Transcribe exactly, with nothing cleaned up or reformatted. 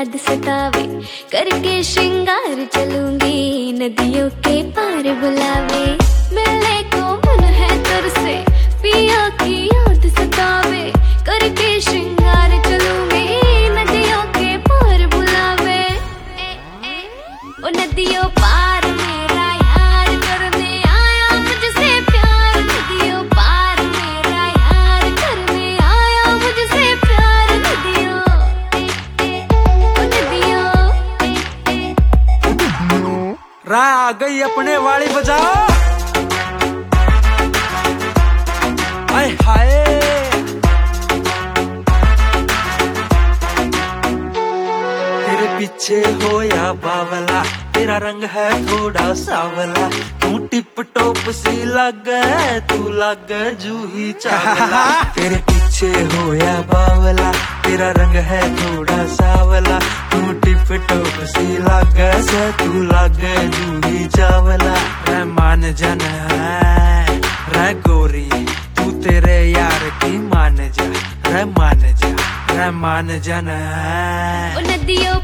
याद सतावे, करके श्रृंगार चलूंगी नदियों के पार बुलावे। मिलने को मन है तरसे, पिया की याद सतावे, करके श्रृंगार चलूंगी नदियों के पार बुलावे। ओ नदियों पार मेरा यार करने आया मुझसे प्यार, नदियों पार मेरा यार करने आया मुझसे प्यार। नदियों ओ नदियों राह आ गई अपने वाली बजाओ। हाय हाय तेरे पीछे हो या बावला, तेरा रंग है थोड़ा सावला, तू टिप टॉप सी लगे, तू लगे जूही चावला। तेरे पीछे हो या बावला, तेरा रंग है थोड़ा सावला, तू टिप टॉप सी लगे से, तू लगे जूही चावला। रहमान जन है रह गोरी, तू तेरे यार की मान जा, रह मान जा, रहमान जन है। ओ नदियों